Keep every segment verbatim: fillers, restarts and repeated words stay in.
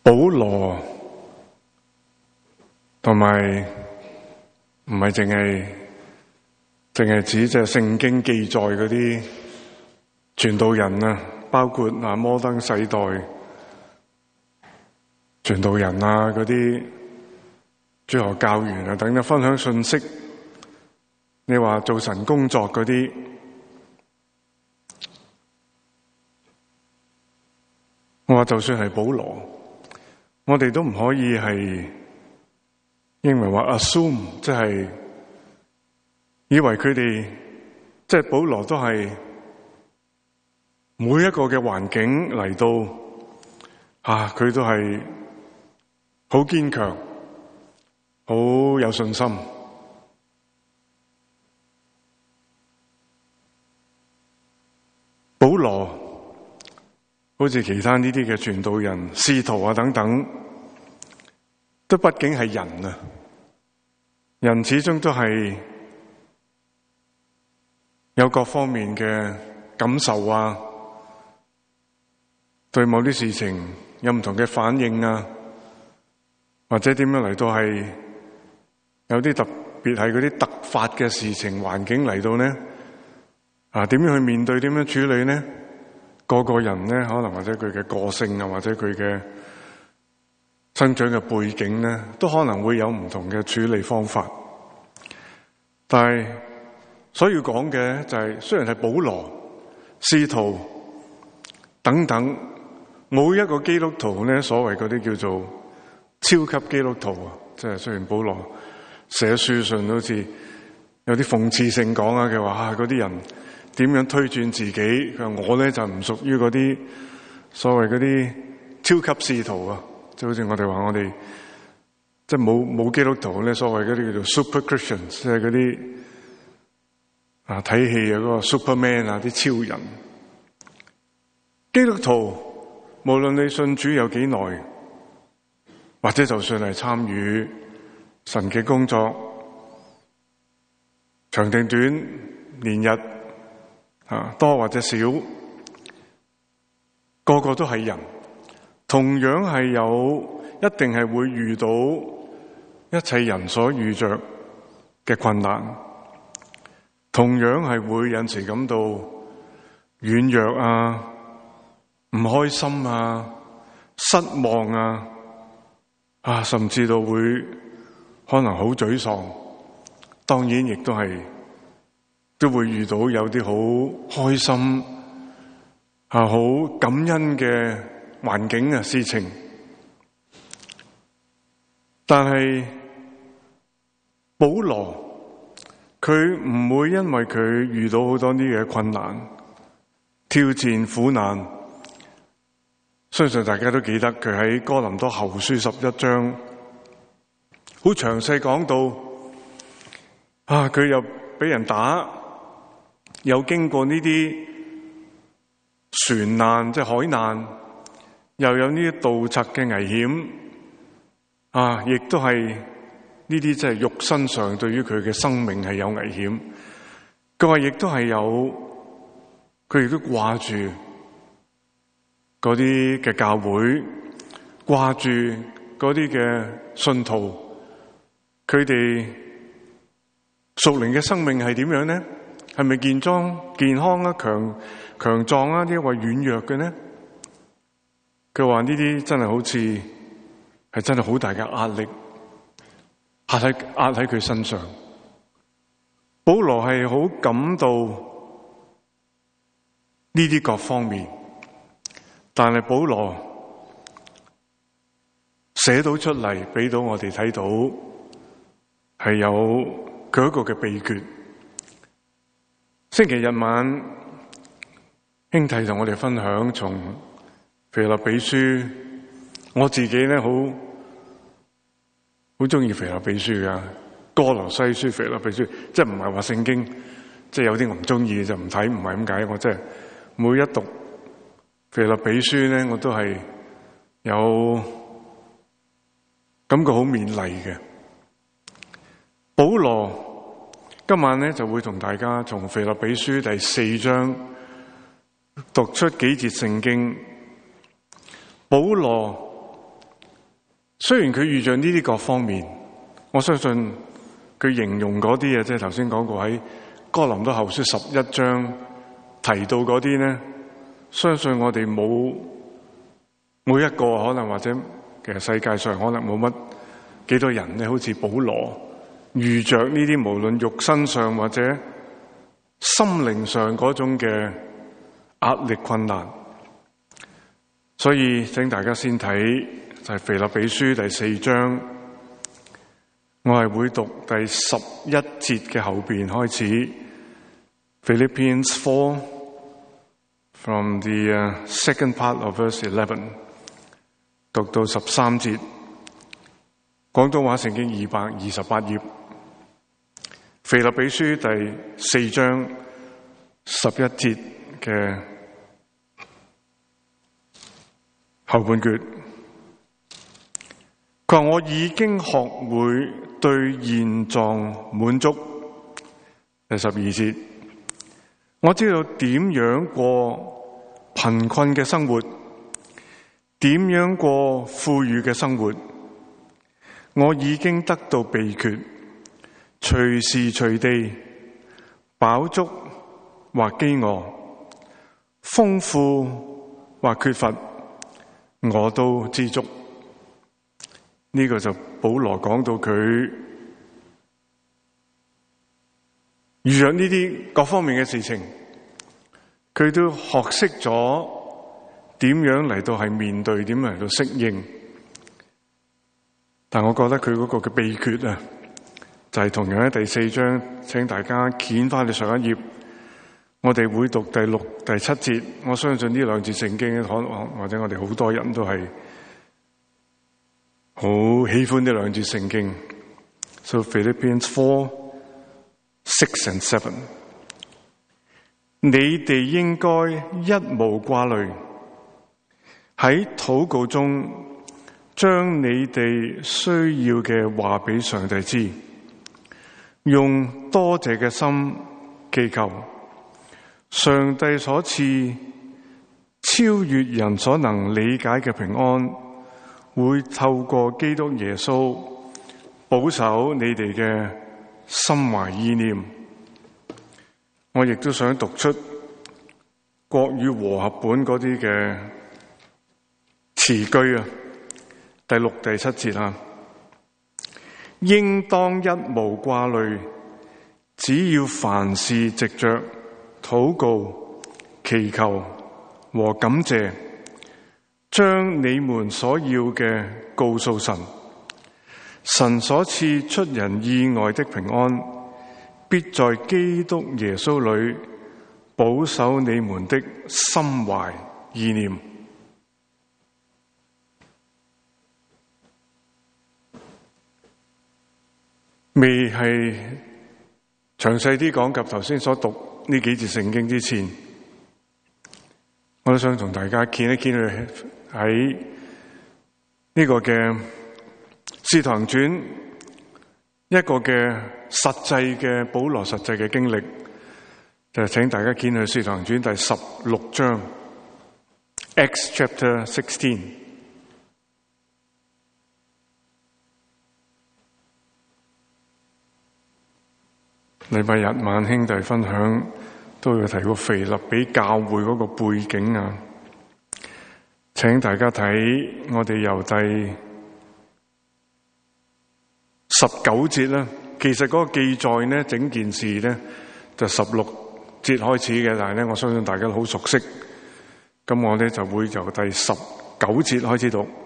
保羅同埋唔係淨係淨係指即係聖經記載嗰啲傳道人啊，包括啊摩登世代傳道人啊，嗰啲主學教員啊等等分享信息。你話做神工作嗰啲，我話就算係保羅，我哋都唔可以係認為話 assume， 即係以為佢哋即係保羅都係每一個嘅環境嚟到啊，佢都係好堅強，好有信心。保羅好似其他呢啲嘅傳道人、使徒啊等等，都畢竟係人啊，人始終都係有各方面嘅感受啊，對某啲事情有唔同嘅反應啊，或者點樣嚟到係有啲特別係嗰啲突發嘅事情環境嚟到呢？啊，點樣去面對？點樣處理呢？個個人呢，可能或者佢嘅個性啊，或者佢嘅生長嘅背景呢，都可能會有唔同嘅處理方法。但係所以要講嘅就係，雖然係保羅、使徒等等，冇一個基督徒呢，所謂嗰啲叫做超級基督徒啊，即係雖然保羅寫書信好似有啲諷刺性講啊，佢話啊嗰啲人點樣推轉自己？佢話我咧就唔屬於嗰啲所謂嗰啲超級使徒啊，即係好似我哋話我哋即係冇冇基督徒咧，所謂嗰啲叫做 super Christians， 即係嗰啲啊睇戲啊嗰個 Superman 啊啲超人。基督徒無論你信主有幾耐，或者就算係參與神嘅工作，長定短、年日。啊，多或者少，個個都係人，同樣係有，一定係會遇到一切人所遇着嘅困難，同樣係會有時感到軟弱啊、唔開心啊、失望啊，啊，甚至到會可能好沮喪，當然亦都係。都會遇到有啲好開心啊、好感恩嘅環境啊、事情，但係保羅佢唔會因為佢遇到好多呢嘅困難、挑戰、苦難，相信大家都記得佢喺哥林多後書十一章好詳細講到啊，佢又俾人打。有經過呢啲船難，即係海難，又有呢啲盜賊嘅危險，啊，亦都係呢啲即係肉身上對於佢嘅生命係有危險。佢話亦都係有，佢亦都掛住嗰啲嘅教會，掛住嗰啲嘅信徒，佢哋屬靈嘅生命係點樣呢？係咪健壯、健康啊、強強壯啊？抑或軟弱嘅呢？佢話呢啲真係好似係真係好大嘅壓力，壓喺壓喺佢身上。保羅係好感到呢啲各方面，但係保羅寫到出嚟，俾到我哋睇到係有佢一個嘅秘訣。星期日晚，兄弟同我哋分享從腓立比書，我自己咧好好中意腓立比書噶，哥羅西書、腓立比書，即係唔係話聖經，即係有啲我唔中意就唔睇，唔係咁解。我即係每一讀腓立比書咧，我都係有感覺好勉勵嘅。保羅。今晚咧就會同大家從腓立比書第四章讀出幾節聖經。保羅雖然佢遇着呢啲各方面，我相信佢形容嗰啲啊，即係頭先講過喺哥林多後書十一章提到嗰啲咧，相信我哋冇每一個可能或者其實世界上可能冇乜幾多人咧，好似保羅遇着呢啲無論肉身上或者心靈上嗰種嘅壓力困難。所以請大家先睇就係腓立比書第四章，我係會讀第十一節嘅後邊開始。Philippians four from the second part of verse eleven 讀到十三節，廣東話聖經二百二十八頁。腓立比書第四章十一節嘅後半句，佢話我已經學會對現狀滿足。第十二節，我知道點樣過貧困嘅生活，點樣過富裕嘅生活。我已經得到秘訣，隨時隨地飽足或飢餓，豐富或缺乏，我都知足。呢、這個就保羅講到佢遇着呢啲各方面嘅事情，佢都學識咗點樣嚟到係面對，點樣嚟到適應。但我覺得佢嗰個嘅秘訣啊，就係、是、同樣喺第四章，請大家掀翻去上一頁，我哋會讀第六、第七節。我相信呢兩節聖經，可能或者我哋好多人都係好喜歡呢兩節聖經。So Philippians four, six and seven， 你哋應該一無掛慮，喺禱告中將你哋需要嘅話俾上帝知，用多謝嘅心祈求上帝所賜超越人所能理解嘅平安，會透過基督耶穌保守你哋嘅心懷意念。我亦都想讀出國語和合本嗰啲嘅詞句啊，第六、第七節啊，應當一無掛慮，只要凡事藉着禱告、祈求和感謝，將你們所要嘅告訴神。神所賜出人意外的平安，必在基督耶穌裏保守你們的心懷意念。未係詳細啲講及頭先所讀呢幾節聖經之前，我都想同大家見一見佢喺呢個嘅使徒行傳一個嘅實際嘅保羅實際嘅經歷，就係請大家見去使徒行傳第十六章 Acts chapter sixteen。禮拜日晚兄弟分享都要提過腓立比教會嗰個背景啊，請大家睇我哋由第十九節啦。其實嗰個記載呢，整件事呢就十六節開始嘅，但係咧我相信大家都好熟悉，咁我咧就會由第十九節開始讀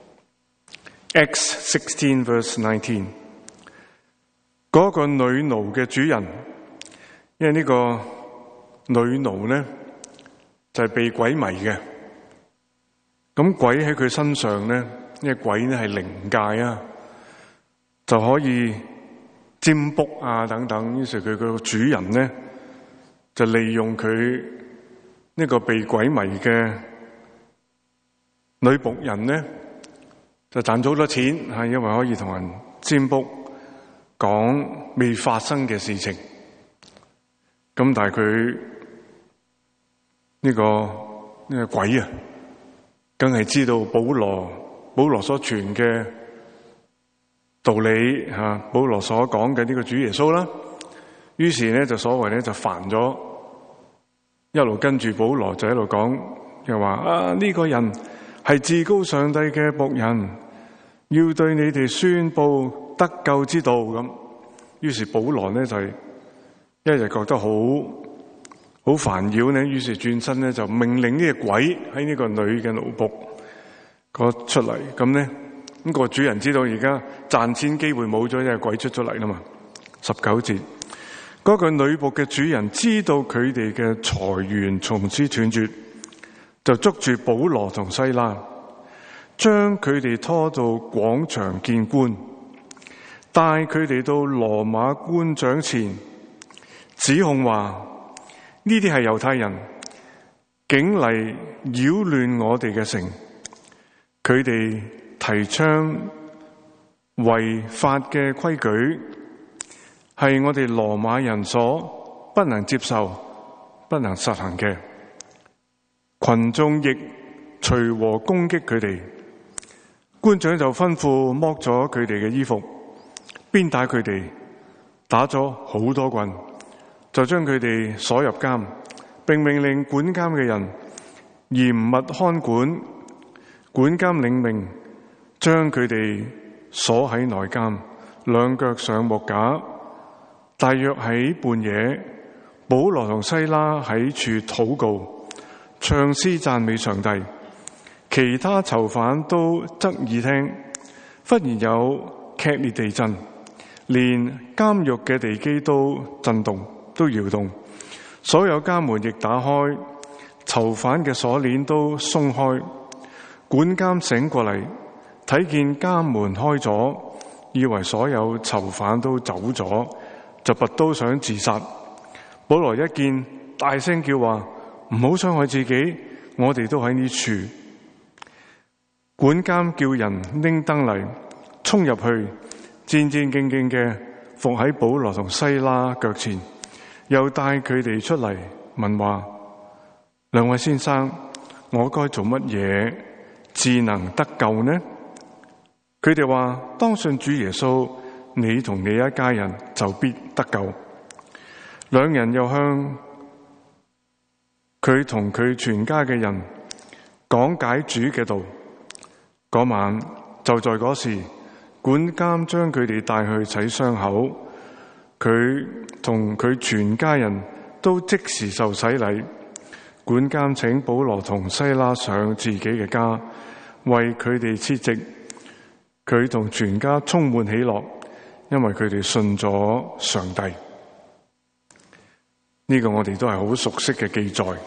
Acts sixteen verse nineteen。嗰個女奴嘅主人，因為呢個女奴咧就係被鬼迷嘅，咁鬼喺佢身上咧，因為鬼咧係靈界啊，就可以占卜啊等等。於是佢個主人咧就利用佢呢個被鬼迷嘅女僕人咧，就賺咗好多錢，係因為可以同人占卜，講未發生嘅事情。咁但係佢呢個呢個鬼啊，梗係知道保羅保羅所傳嘅道理吓，保羅所講嘅呢個主耶穌啦。於是咧就所謂咧就煩咗，一路跟住保羅就喺度講，又話啊呢個人係至高上帝嘅僕人，要對你哋宣布得救之道咁。於是保羅咧就係一日覺得好好煩擾咧，於是轉身咧就命令呢個鬼喺呢個女嘅奴僕嗰出嚟。咁咧咁個主人知道而家賺錢機會冇咗，因為鬼出咗嚟啦嘛。十九節，嗰個女僕嘅主人知道佢哋嘅財源從此斷絕，就捉住保羅同西拉，將佢哋拖到廣場見官，帶佢哋到羅馬官長前，指控話呢啲係猶太人，竟嚟擾亂我哋嘅城。佢哋提倡違法嘅規矩，係我哋羅馬人所不能接受、不能實行嘅。群眾亦隨和攻擊佢哋，官長就吩咐剝咗佢哋嘅衣服，鞭打佢哋，打咗好多棍，就將佢哋鎖入監，並命令管監嘅人嚴密看管。管監領命，將佢哋鎖喺內監，兩腳上木架。大約喺半夜，保羅同西拉喺處禱告，唱詩讚美上帝。其他囚犯都側耳聽。忽然有劇烈地震，連監獄嘅地基都震動，都搖動。所有監門亦打開，囚犯嘅鎖鏈都鬆開。管監醒過嚟，睇見監門開咗，以為所有囚犯都走咗，就拔刀想自殺。保羅一見，大聲叫話：唔好傷害自己，我哋都喺呢處。管監叫人拎燈嚟，衝入去，戰戰兢兢嘅伏喺保羅同西拉腳前，又帶佢哋出嚟問話：兩位先生，我該做乜嘢至能得救呢？佢哋話：當信主耶穌，你同你一家人就必得救。兩人又向佢同佢全家嘅人講解主嘅道。嗰晚就在嗰時，管監將佢哋帶去洗傷口，佢同佢全家人都即時受洗禮。管監請保羅同西拉上自己嘅家，為佢哋設席。佢同全家充滿喜樂，因為佢哋信咗上帝。呢個我哋都係好熟悉嘅記載。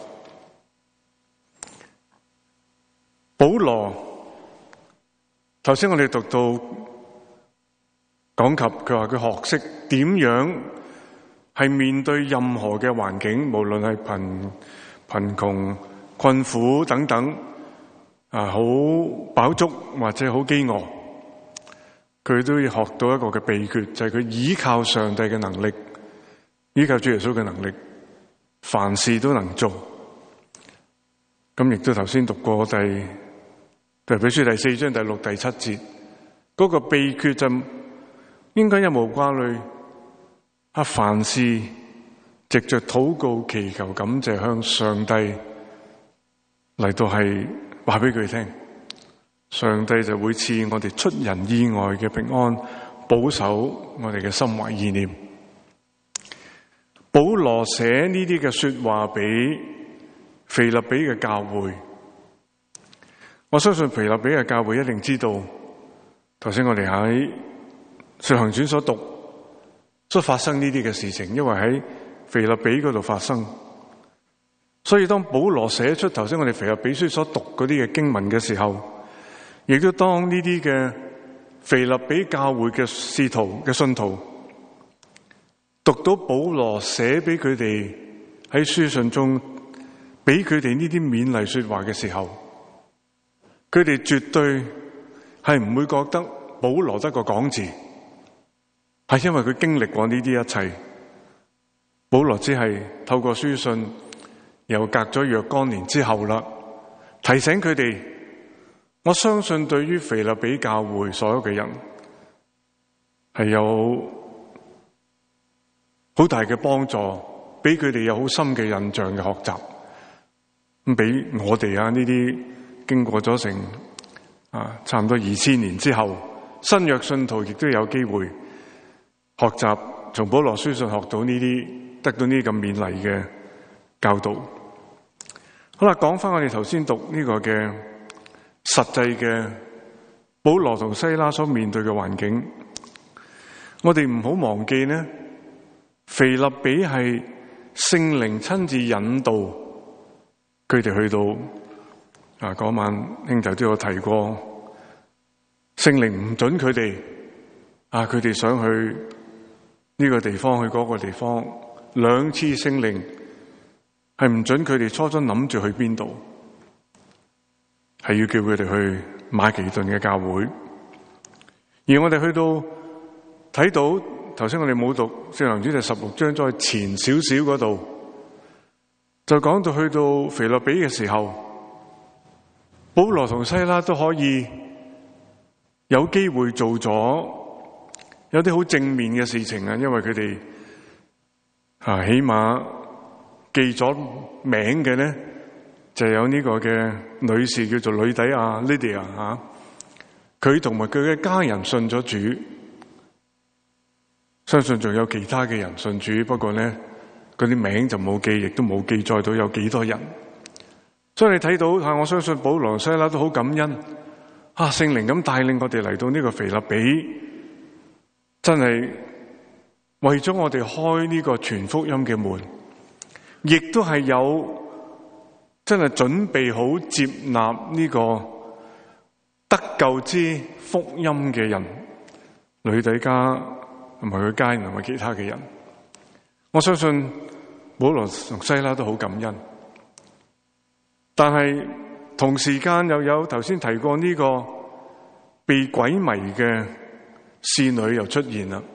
保羅頭先我哋讀到講及佢話佢學識點樣係面對任何嘅環境，無論係貧貧窮、困苦等等，啊，好飽足或者好飢餓，佢都要學到一個嘅秘訣，就係佢依靠上帝嘅能力，依靠主耶穌嘅能力，凡事都能做。咁亦都頭先讀過第腓立比書第四章第六、第七節，嗰個秘訣就應該一無掛慮，啊，凡事藉着禱告、祈求、感謝，向上帝嚟到係話俾佢聽，上帝就會賜我哋出人意外嘅平安，保守我哋嘅心懷意念。保羅寫呢啲嘅說話俾腓立比嘅教會，我相信腓立比嘅教會一定知道，頭先我哋喺《使徒行傳》所讀所發生呢啲嘅事情，因為喺腓立比嗰度發生，所以當保羅寫出頭先我哋腓立比書所讀嗰啲嘅經文嘅時候，亦都當呢啲嘅腓立比教會嘅使徒嘅信徒讀到保羅寫俾佢哋喺書信中俾佢哋呢啲勉勵說話嘅時候，佢哋絕對係唔會覺得保羅得個講字，係因為佢經歷過呢啲一切。保羅只係透過書信，又隔咗若干年之後啦，提醒佢哋，我相信對於腓立比教會所有嘅人， 係有好大嘅幫助，俾佢哋有好深嘅印象嘅學習。咁俾我哋啊呢啲經過咗成啊差唔多二千年之後，新約信徒亦都有機會學習從保羅書信學到呢啲，得到呢啲咁勉勵嘅教導。好啦，講翻我哋頭先讀呢個嘅實際嘅保羅同西拉所面對嘅環境，我哋唔好忘記呢，腓立比係聖靈親自引導佢哋去到啊嗰晚，兄弟都有提過，聖靈唔准佢哋啊，佢哋想去呢個地方，去嗰個地方，兩次聖靈係唔准佢哋初初諗住去邊度，係要叫佢哋去馬其頓嘅教會。而我哋去到睇到頭先我哋冇讀《使徒行傳》第十六章，再前少少嗰度就講到去到腓立比嘅時候，保羅同西拉都可以有機會做咗有啲好正面嘅事情啊，因為佢哋啊起碼記咗名嘅咧，就有呢個嘅女士叫做呂底亞 Lydia 吓，佢同埋佢嘅家人信咗主，相信仲有其他嘅人信主，不過咧嗰啲名就冇記，亦都冇記載到有幾多人。所以你睇到吓，我相信保羅西拉都好感恩啊，聖靈咁帶領我哋嚟到呢個腓立比，真係為咗我哋開呢個傳福音嘅門，亦都係有真係準備好接納呢個得救之福音嘅人，呂底加同埋佢家人同埋其他嘅人。我相信保羅同西拉都好感恩，但係同時間又有頭先提過呢個被鬼迷嘅侍女又出現啦，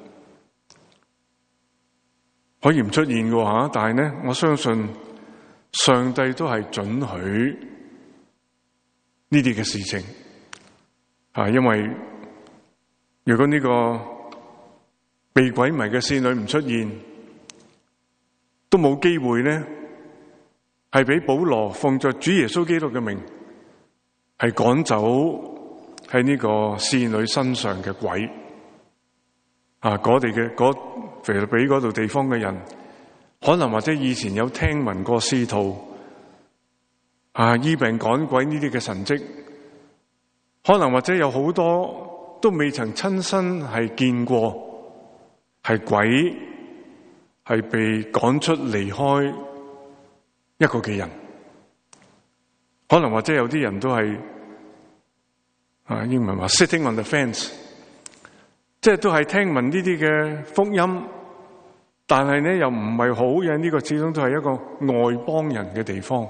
可以唔出現嘅話，但係咧，我相信上帝都係准許呢啲嘅事情啊，因為如果呢個被鬼迷嘅侍女唔出現，都冇機會咧，係俾保羅奉着主耶穌基督嘅名，係趕走喺呢個侍女身上嘅鬼。啊！嗰地嘅嗰腓立比嗰度地方嘅人，可能或者以前有聽聞過使徒啊醫病趕鬼呢啲嘅神蹟，可能或者有好多都未曾親身係見過，係鬼係被趕出離開一個嘅人，可能或者有啲人都係啊英文話 sitting on the fence。即係都係聽聞呢啲嘅福音，但係咧又唔係好嘅，呢個始終都係一個外邦人嘅地方，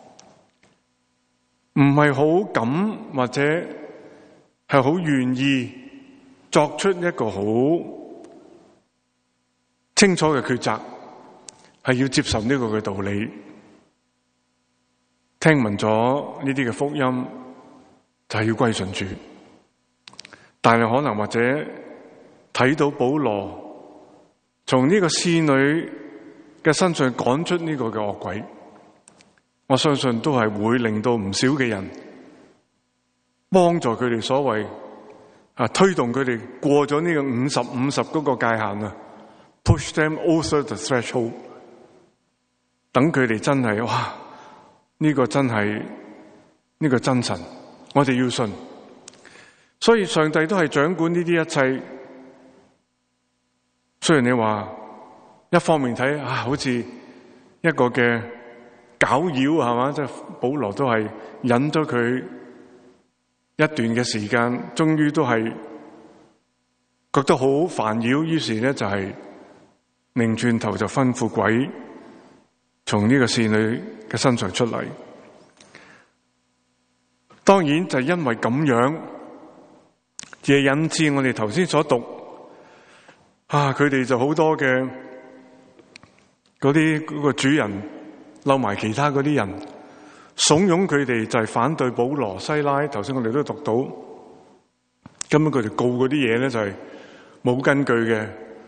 唔係好敢或者係好願意作出一個好清楚嘅抉擇，係要接受呢個嘅道理。聽聞咗呢啲嘅福音，就係要歸順主，但係可能或者睇到保羅從呢個侍女嘅身上趕出呢個嘅惡鬼，我相信都係會令到唔少嘅人幫助佢哋所謂啊推動佢哋過咗呢個五十五十嗰個界限啊 ，push them over the threshold， 等佢哋真係哇呢個真係呢個真神，我哋要信。所以上帝都係掌管呢啲一切。雖然你話一方面睇啊，好似一個嘅攪擾係嘛，即係保羅都係忍咗佢一段嘅時間，終於都係覺得好煩擾，於是咧就係擰轉頭就吩咐鬼從呢個侍女嘅身上出嚟。當然就因為咁樣，而引致我哋頭先所讀。啊！佢哋就好多嘅嗰啲嗰個主人，撈埋其他嗰啲人，慫恿佢哋就係反對保羅西拉。頭先我哋都讀到，根本佢哋告嗰啲嘢咧就係冇根據嘅，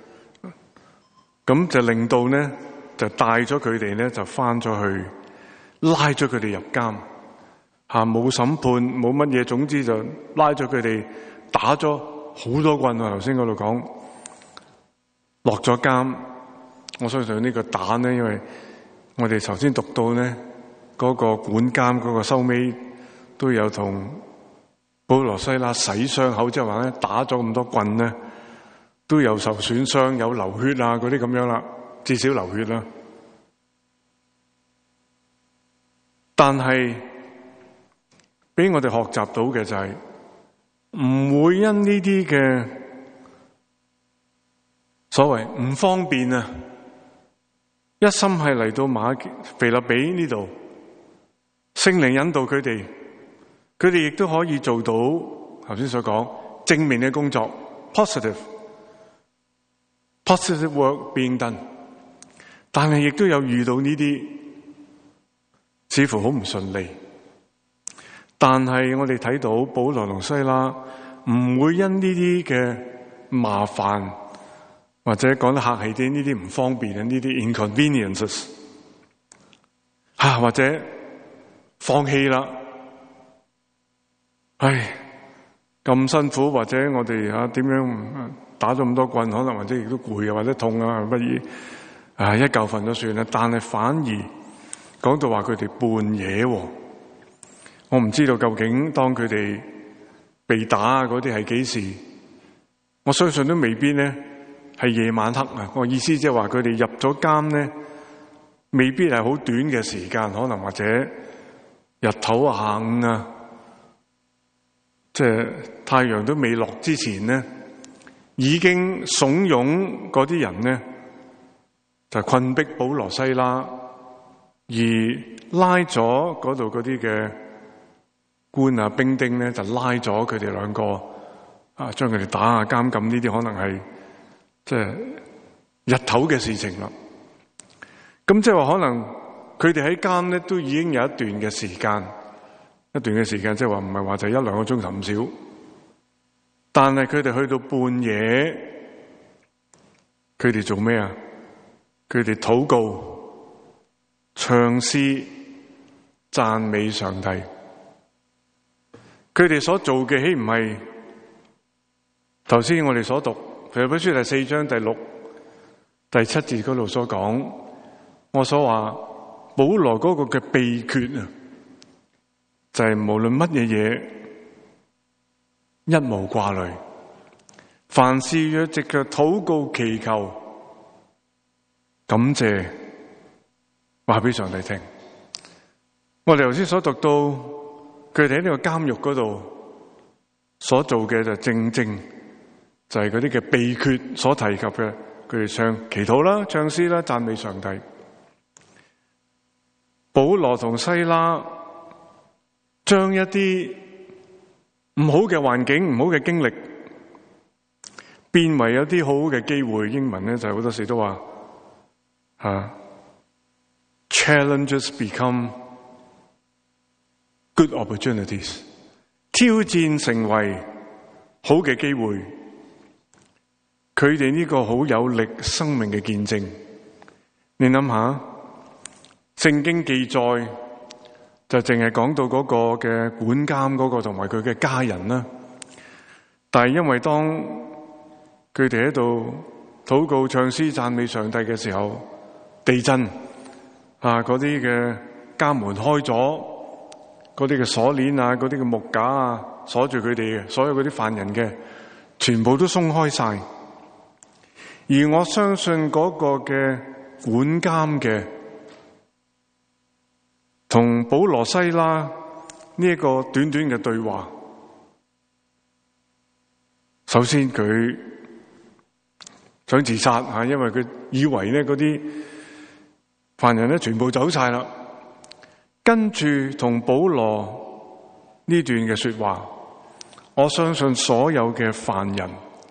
咁就令到咧就帶咗佢哋咧就翻咗去，拉咗佢哋入監，吓冇審判冇乜嘢，總之就拉咗佢哋打咗好多棍啊！頭先嗰度講落咗監，我相信呢個打咧，因為我哋頭先讀到咧嗰個管監嗰個收尾都有同保羅西拉洗傷口，即係話咧打咗咁多棍咧，都有受損傷，有流血啊嗰啲咁樣啦，至少流血啦。但係俾我哋學習到嘅就係、是、唔會因呢啲嘅所謂唔方便啊，一心係嚟到馬腓立比呢度，聖靈引導佢哋，佢哋亦都可以做到頭先所講正面嘅工作 ，positive positive work being done。但係亦都有遇到呢啲似乎好唔順利，但係我哋睇到保羅同西拉唔會因呢啲嘅麻煩，或者講得客氣啲，呢啲唔方便嘅呢啲 inconveniences 吓，或者放棄啦。唉，咁辛苦，或者我哋吓點樣打咗咁多棍，可能或者亦都攰啊，或者痛啊，不如啊一覺瞓咗算啦。但係反而講到話佢哋半夜，我唔知道究竟當佢哋被打嗰啲係幾時，我相信都未必咧係夜晚黑啊。我意思即係話佢哋入咗監咧，未必係好短嘅時間，可能或者日頭啊下午啊，即係太陽都未落之前咧，已經慫恿嗰啲人咧就困逼保羅西拉，而拉咗嗰度嗰啲嘅官啊兵丁咧，就拉咗佢哋兩個啊，將佢哋打下監禁，呢啲可能係即係日頭嘅事情啦。咁即係話可能佢哋喺監咧都已經有一段嘅時間，一段嘅時間，即係話唔係話就一兩個鐘頭咁少。但係佢哋去到半夜，佢哋做咩啊？佢哋禱告、唱詩、讚美上帝。佢哋所做嘅豈唔係頭先我哋所讀腓立比書第四章第六、第七節嗰度所講，我所話保羅嗰個嘅秘訣啊，就係、是、無論乜嘢嘢，一無掛慮，凡事若藉着禱告祈求，感謝話俾上帝聽。我哋頭先所讀到，佢哋喺呢個監獄嗰度所做嘅就正正就係嗰啲嘅秘訣所提及嘅，佢哋唱祈禱啦、唱詩啦、讚美上帝。保羅同西拉將一啲唔好嘅環境、唔好嘅經歷，變為一啲好好嘅機會。英文咧就係好多時都話吓、啊、challenges become good opportunities， 挑戰成為好嘅機會。佢哋呢個好有力生命嘅見證，你諗下，聖經記載就淨係講到嗰個嘅管監嗰個同埋佢嘅家人啦。但係因為當佢哋喺度禱告、唱詩、讚美上帝嘅時候，地震啊，嗰啲嘅監門開咗，嗰啲嘅鎖鏈啊，嗰啲嘅木架啊，鎖住佢哋嘅所有嗰啲犯人嘅，全部都鬆開晒。而我相信嗰個嘅管監嘅同保羅西拉呢一個短短嘅對話，首先佢想自殺吓，因為佢以為咧嗰啲犯人咧全部走晒啦。跟住同保羅呢段嘅說話，我相信所有嘅犯人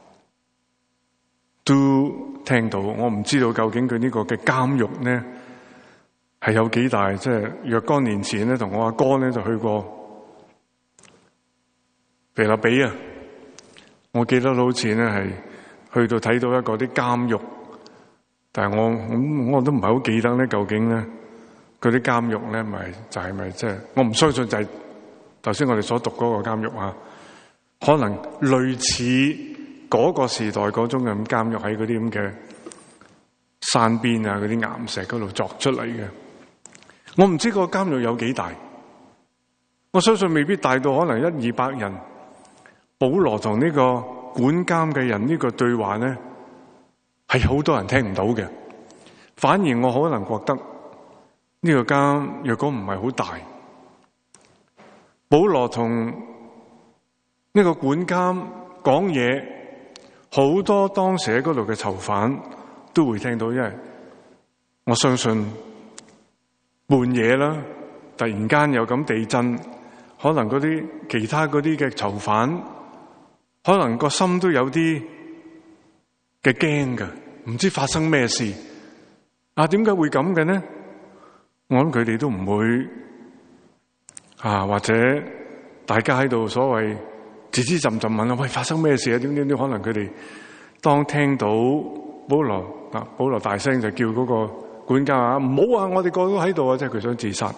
都聽到。我唔知道究竟佢呢個嘅監獄呢係有幾大，即係若干年前咧，同我阿哥咧就去過腓立比啊。我記得好似咧係去到睇到一個啲監獄，但係我我我都唔係好記得咧，究竟咧嗰啲監獄咧，咪就係咪即係我唔相信就係頭先我哋所讀嗰個監獄啊，可能類似嗰個時代嗰種嘅監獄喺嗰啲咁嘅山邊啊，嗰啲岩石嗰度鑿出嚟嘅。我唔知個監獄有幾大，我相信未必大到可能一二百人。保羅同呢個管監嘅人呢個對話咧，係好多人聽唔到嘅。反而我可能覺得呢個監若果唔係好大，保羅同呢個管監講嘢，好多當時喺嗰度嘅囚犯都會聽到，因為我相信半夜啦，突然間有咁地震，可能嗰啲其他嗰啲嘅囚犯，可能個心都有啲嘅驚㗎，唔知發生咩事啊？點解會咁嘅呢？我諗佢哋都唔會啊，或者大家喺度所謂吱吱浸浸問啊，喂，發生咩事啊？點點點，可能佢哋當聽到保羅啊，保羅大聲就叫嗰個管家啊，唔好啊，我哋個個都喺度啊，即係佢想自殺。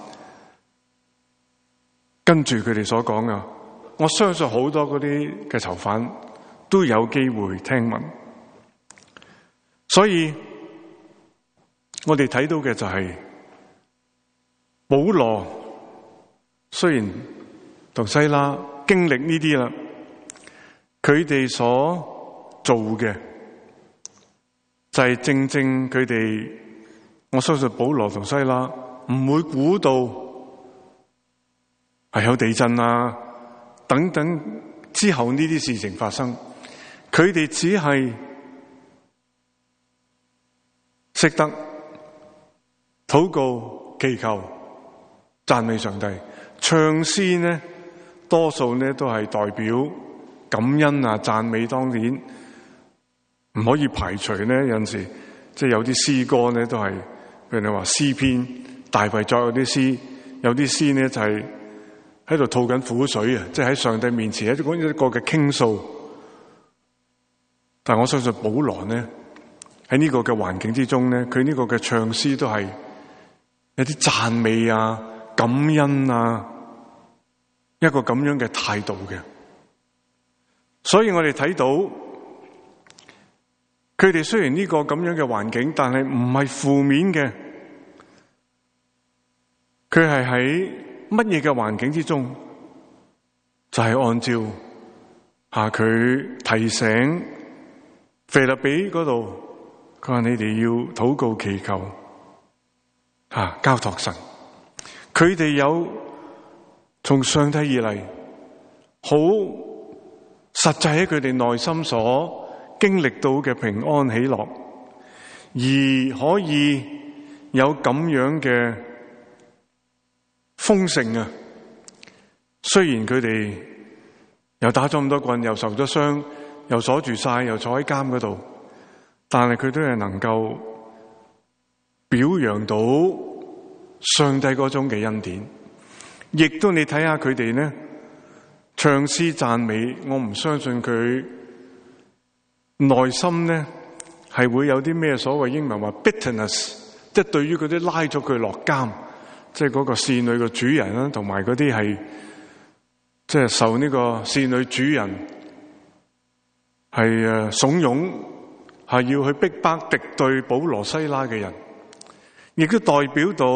跟住佢哋所講啊，我相信好多嗰啲嘅囚犯都有機會聽聞，所以我哋睇到嘅就係保羅雖然同西拉經歷呢啲啦，佢哋所做嘅就係正正佢哋，我相信保羅同西拉唔會估到係有地震啊等等之後呢啲事情發生，佢哋只係識得禱告、祈求、讚美上帝。唱詩呢，多數呢都係代表感恩啊、讚美。當然唔可以排除呢，有陣時即係有啲詩歌呢都係，譬如你話詩篇、大衛作有啲詩，有啲詩呢就係喺度吐緊苦水啊！即係喺上帝面前一個一個嘅傾訴。但係我相信保羅呢喺呢個嘅環境之中呢，佢呢個嘅唱詩都係有啲讚美啊、感恩啊，一個咁樣嘅態度嘅。所以我哋睇到佢哋雖然呢個咁樣嘅環境，但係唔係負面嘅，佢係喺乜嘢嘅環境之中，就係、是、按照下佢提醒腓立比嗰度，佢話你哋要禱告祈求，吓交託神。佢哋有從上帝而嚟，好實際喺佢哋內心所經歷到嘅平安喜樂，而可以有咁樣嘅豐盛啊！雖然佢哋又打咗咁多棍，又受咗傷，又鎖住晒，又坐喺監嗰度，但係佢都係能夠表揚到上帝嗰種嘅恩典。亦都你睇下佢哋呢，唱詩讚美，我唔相信佢內心呢係會有啲咩所謂英文話 bitterness， 即係對於嗰啲拉咗佢落監，即係嗰個侍女嘅主人啦，同埋嗰啲係即係受呢個侍女主人係誒慫恿，係要去逼迫敵對保羅西拉嘅人，亦都代表到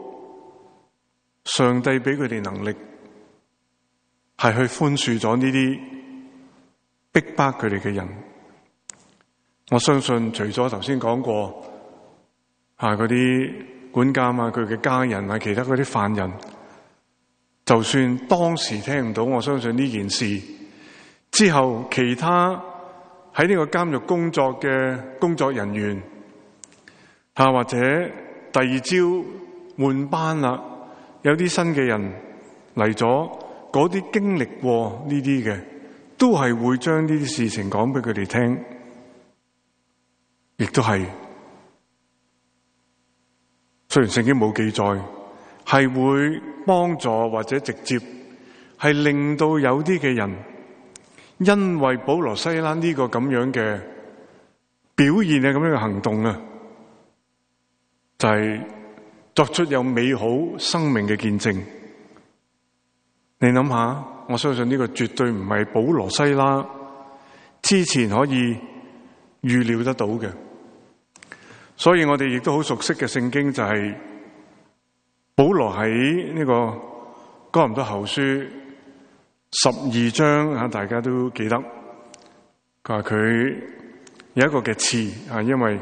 上帝俾佢哋能力，係去寬恕咗呢啲逼迫佢哋嘅人。我相信除咗頭先講過啊嗰啲管監啊，佢嘅家人啊，其他嗰啲犯人，就算當時聽唔到，我相信呢件事之後，其他喺呢個監獄工作嘅工作人員啊，或者第二朝換班啦，有啲新嘅人嚟咗，嗰啲經歷過呢啲嘅，都係會將呢啲事情講俾佢哋聽，亦都係雖然聖經冇記載，係會幫助或者直接係令到有啲嘅人因為保羅西拉呢個咁樣嘅表現嘅咁樣嘅行動啊，就係作出有美好生命嘅見證。你諗下，我相信呢個絕對唔係保羅西拉之前可以預料得到嘅。所以我哋亦都好熟悉嘅聖經就係保羅喺呢個哥林多後書十二章啊，大家都記得，佢話佢有一個嘅刺啊，因為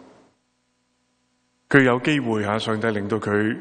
佢有機會吓，上帝令到佢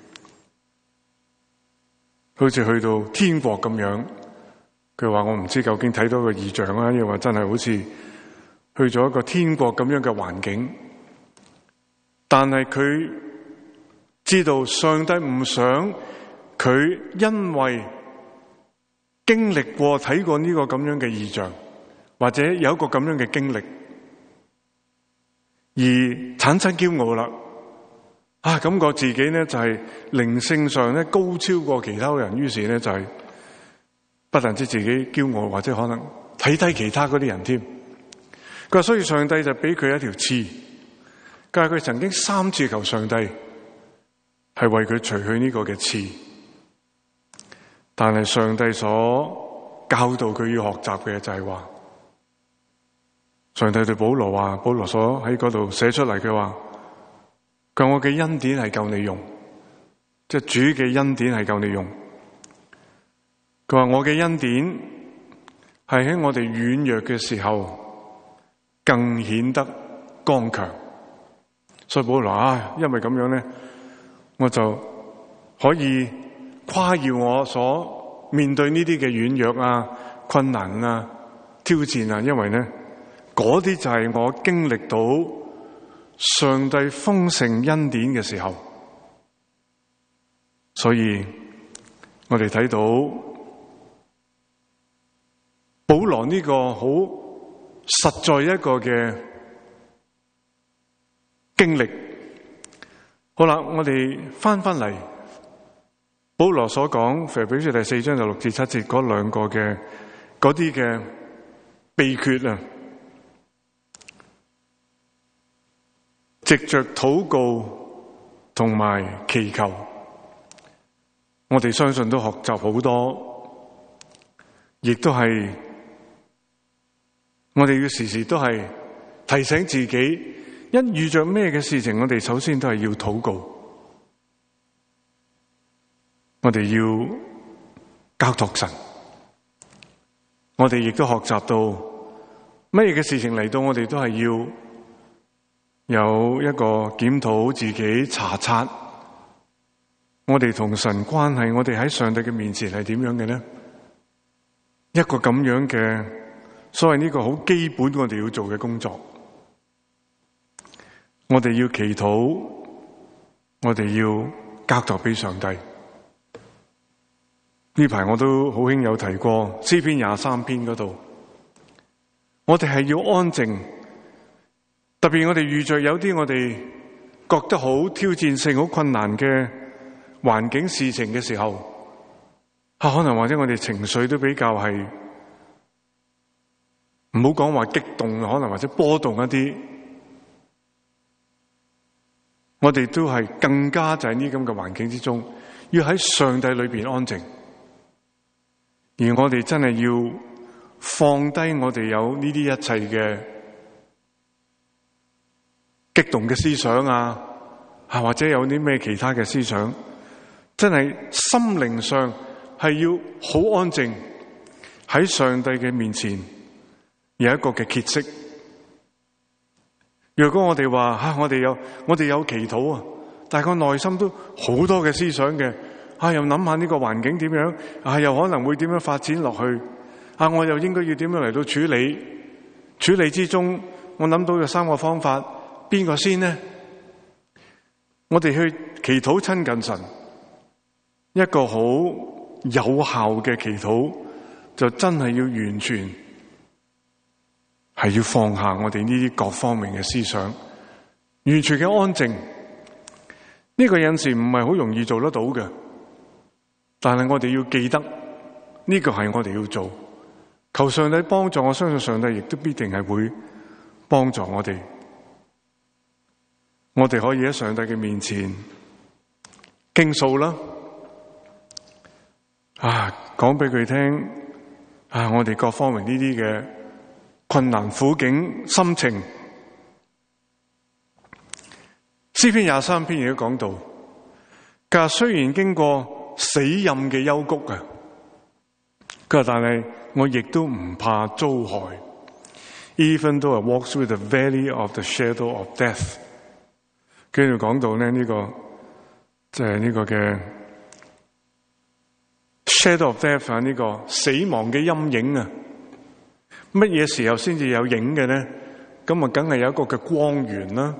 好似去到天國咁樣。佢話我唔知究竟睇到個異象啊，亦或真係好似去咗一個天國咁樣嘅環境。但係佢知道上帝唔想佢因為經歷過睇過呢個咁樣嘅異象，或者有一個咁樣嘅經歷而產生驕傲啦。啊，感覺自己咧就係靈性上咧高超過其他人，於是咧就係不但止自己驕傲，或者可能睇低其他嗰啲人添。佢話所以上帝就俾佢一條刺。但係佢曾經三次求上帝係為佢除去呢個嘅刺，但係上帝所教導佢要學習嘅就係話，上帝對保羅話，保羅所喺嗰度寫出嚟嘅話，佢話我嘅恩典係夠你用，即係主嘅恩典係夠你用。佢話我嘅恩典係喺我哋軟弱嘅時候更顯得剛強。所以保羅啊，因為咁樣咧，我就可以誇耀我所面對呢啲嘅軟弱啊、困難啊、挑戰啊，因為咧嗰啲就係我經歷到上帝豐盛恩典嘅時候。所以我哋睇到保羅呢個好實在一個嘅經歷。好啦，我哋翻翻嚟保羅所講腓立比書第四章就六至七節嗰兩個嘅嗰啲嘅秘訣啊，藉着禱告同埋祈求，我哋相信都學習好多，亦都係我哋要時時都係提醒自己，一遇着咩嘅事情，我哋首先都係要禱告，我哋要交託神，我哋亦都學習到乜嘢嘅事情嚟到，我哋都係要有一個檢討自己、查察我哋同神關係，我哋喺上帝嘅面前係點樣嘅呢？一個咁樣嘅所謂呢個好基本我哋要做嘅工作。我哋要祈禱，我哋要交託俾上帝。呢排我都好興有提過詩篇廿三篇嗰度，我哋係要安靜，特別我哋遇着有啲我哋覺得好挑戰性、好困難嘅環境事情嘅時候，啊，可能或者我哋情緒都比較係唔好講話激動，可能或者波動一啲。我哋都係更加就喺呢咁嘅環境之中，要喺上帝裏邊安靜，而我哋真係要放低我哋有呢啲一切嘅激動嘅思想啊，啊或者有啲咩其他嘅思想，真係心靈上係要好安靜喺上帝嘅面前有一個嘅歇息。若果我哋話吓，我哋有我哋有祈禱啊，但係個內心都好多嘅思想嘅，啊又諗下呢個環境點樣，啊又可能會點樣發展落去，啊我又應該要點樣嚟到處理？處理之中，我諗到有三個方法，邊個先呢？我哋去祈禱親近神，一個好有效嘅祈禱，就真係要完全。係要放下我哋呢啲各方面嘅思想，完全嘅安靜。呢個有陣時唔係好容易做得到嘅，但係我哋要記得呢個係我哋要做。求上帝幫助，我相信上帝亦都必定係會幫助我哋。我哋可以喺上帝嘅面前傾訴啦，啊，講俾佢聽啊，我哋各方面呢啲嘅困難苦境心情。詩篇廿三篇亦都講到，佢話雖然經過死蔭嘅幽谷啊，佢話但係我亦都唔怕遭害。Even though I walk through the valley of the shadow of death， 跟住講到咧呢個即係呢個嘅 shadow of death 啊，呢個死亡嘅陰影啊，乜嘢時候先至有影嘅咧？咁啊，梗係有一個嘅光源啦。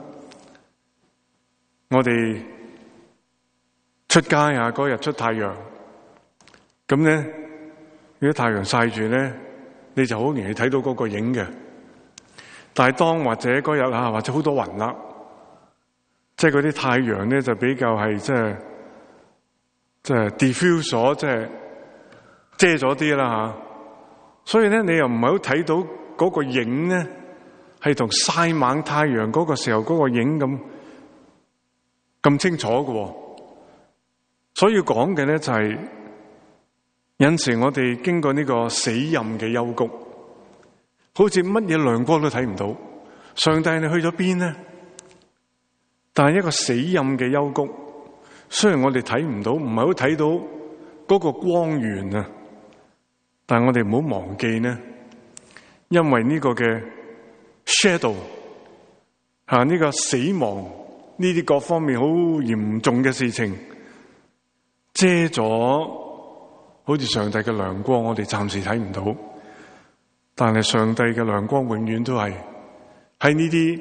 我哋出街啊，嗰日出太陽，咁咧如果太陽曬住咧，你就好容易睇到嗰個影嘅。但係當或者嗰日啊，或者好多雲啦，即係嗰啲太陽咧就比較係即係即係 diffuse 咗，即係遮咗啲啦吓。所以咧，你又唔係好睇到嗰個影咧，係同曬猛太陽嗰個時候嗰個影咁咁清楚嘅。所以講嘅咧就係、是、有陣時我哋經過呢個死蔭嘅幽谷，好似乜嘢亮光都睇唔到。上帝你去咗邊呢？但係一個死蔭嘅幽谷，雖然我哋睇唔到，唔係好睇到嗰個光源啊，但係我哋唔好忘記呢，因為呢個嘅 shadow 吓，呢個死亡呢啲各方面好嚴重嘅事情，遮咗好似上帝嘅亮光，我哋暫時睇唔到。但係上帝嘅亮光永遠都係喺呢啲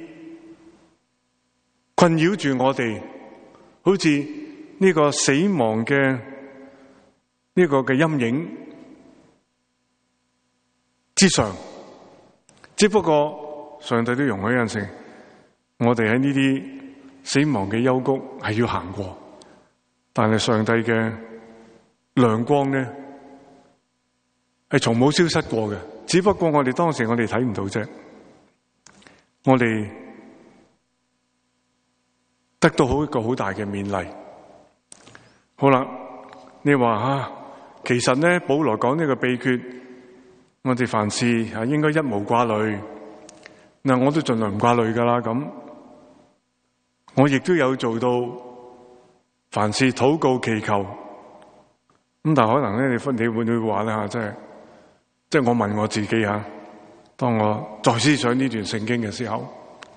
困擾住我哋，好似呢個死亡嘅呢個嘅陰影之上。只不過上帝都容許有陣時，我哋喺呢啲死亡嘅幽谷係要行過，但係上帝嘅亮光咧係從冇消失過嘅。只不過我哋當時我哋睇唔到啫，我哋得到好一個好大嘅勉勵。好啦，你話啊，其實咧保羅講呢個秘訣，我哋凡事啊應該一無掛慮。嗱，我都盡量唔掛慮噶啦。咁我亦都有做到凡事禱告祈求。咁但係可能咧，你分你會唔會話咧吓，即係。即係我問我自己吓，當我再思想呢段聖經嘅時候，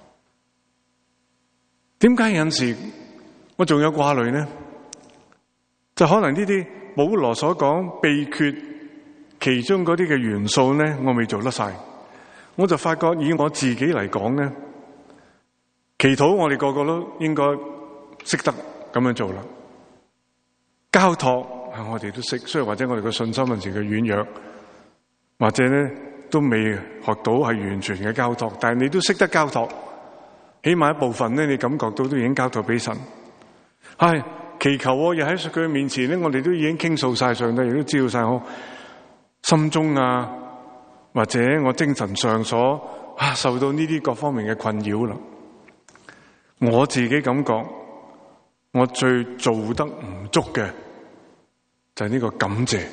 點解有陣時我仲有掛慮呢？就可能呢啲保羅所講秘訣其中嗰啲嘅元素咧，我未做得晒。我就發覺以我自己嚟講咧，祈禱我哋個個都應該識得咁樣做啦。交託啊，我哋都識，雖然或者我哋嘅信心有時嘅軟弱。或者咧都未學到係完全嘅交託，但係你都識得交託，起碼一部分咧，你感覺到都已經交託俾神。係祈求我，又喺佢面前咧，我哋都已經傾訴晒上帝，亦都知道晒我心中啊，或者我精神上所啊受到呢啲各方面嘅困擾啦。我自己感覺我最做得唔足嘅就係呢個感謝。